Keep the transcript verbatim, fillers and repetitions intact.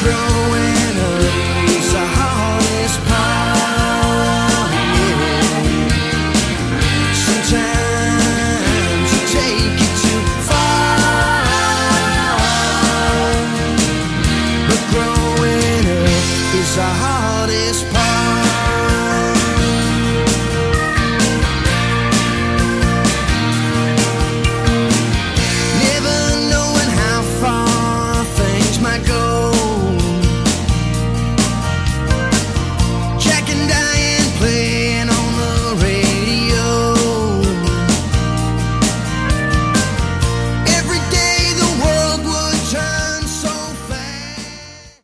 growing up is the hardest part. Sometimes you take it too far, but growing up is the hardest.